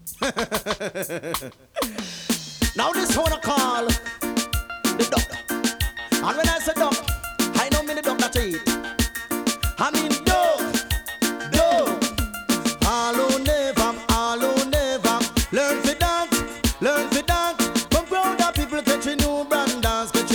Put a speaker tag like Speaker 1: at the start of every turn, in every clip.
Speaker 1: Now this one I call the doctor. And when I say duck, I know me the duck that eat. I mean dog. All who never learn for dance. Come ground up people catch a new brand dance, And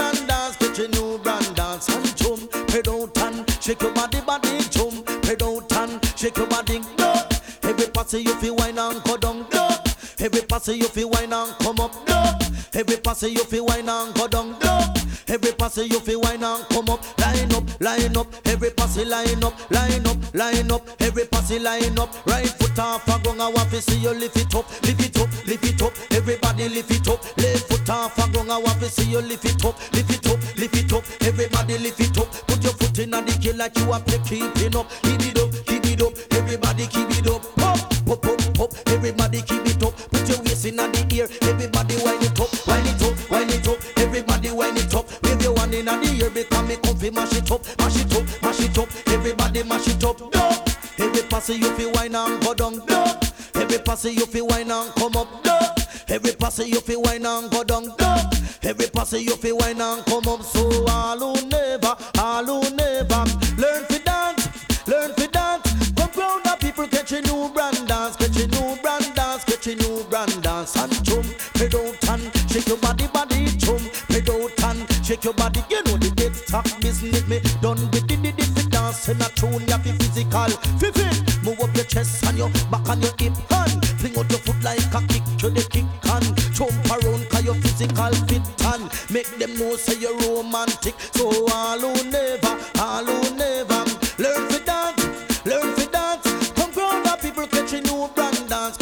Speaker 1: chum, head out and shake your body, chum. Head out and shake your body, no. Every pass you feel wine and go down, no. Every pass you feel wine and come up, no. Every pass you feel wine and go down, no. Every pass you feel wine and come up. Line up. Every pass line up. Every pass line up. Right foot off a gong, I want to see you lift it up. Everybody lift it up. Left foot off a gong, I want to see you lift it up. Everybody lift it up. Put your foot in the kill like you are keeping up. Keep it up. Everybody keep it up. Pop. Everybody keep it up. Put your waist in the ear. Everybody wind it up. Everybody wind it up. Wave your one in the ear because me comfy mash it up. Everybody mash it up. No. Every pass you feel wine and go down. No. Every pass you feel wine and come up. No. Every pass you feel wine and go down. No. Every pass you feel wine and come up. So all who never learn to dance. Come round the people catch a new brand dance, and chum, head out and shake your body, chum, head out and shake your body. You know the dead stock business me done with the dance and a tune ya fi physical. Move up your chest and your back and your hip hand. Fling out your foot like a kick to the kick and jump around 'cause your physical fit and make them know say you're romantic. So all who never learn to dance. Come round the people catch a new brand dance,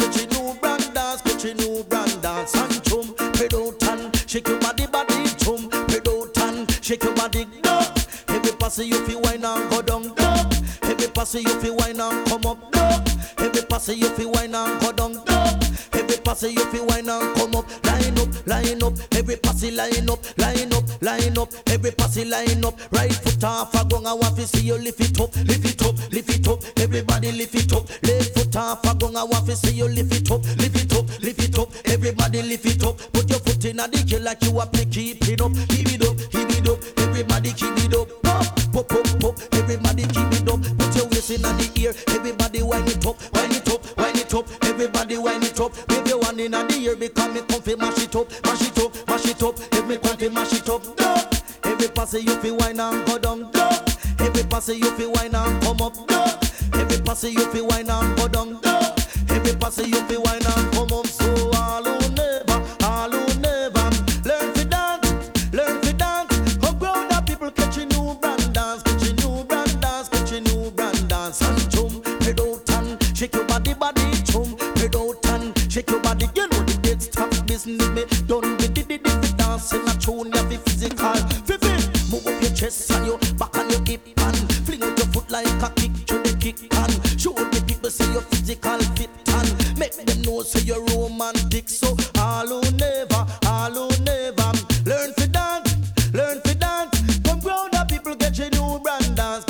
Speaker 1: and chum, head out and shake your body, chum, head out and shake your body, no. Every pass you feel wine and go down, no. Every pass you feel wine and come up, no. Every pass you feel wine and go down, no. Every pass you feel wine and come up. Line up. Every pass line up. Every pass line up. Right foot off a gong, I want to see you lift it up. Everybody lift it up. Left foot off a gong, I want to see you lift it up. Everybody lift it up. Put your foot in the kill like you are keep it up. Keep it up. Everybody keep it up. Pop. Everybody keep it up. Put your waist in the ear. Everybody wind it up. Everybody wind it up. Wave your one in the ear because me comfy mash it up. If me comfy mash it up. No. Every pass you feel wine and go down. No. Every pass you feel wine and come up. No. Every pass you feel wine and go down. No. Every pass you feel wine and come up. So all who never learn to dance. Come round the people catch a new brand dance, and chum, head out and shake your body, chum, head out and shake your body. You know the dead stop business me done with the dance and a tune ya be physical. Move up your chest and your back and your hip and fling out your foot like a kick to the kick and show the people say you're physical fit and make them know say you're romantic. So all who never learn to dance. Come round the people get your new brand dance,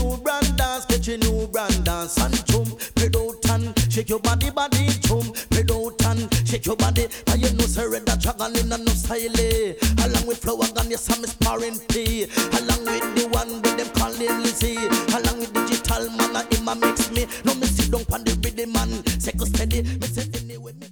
Speaker 1: and chum, head out and shake your body, chum, head out and shake your body. And you know say red a dragon in a no style. Along with Flower Gun, yes I'm sparring play. Along with the one with them calling Lizzie. Along with Digital Man, him a mix me. No me sit down on the rhythm man, say go steady. Me say anyway.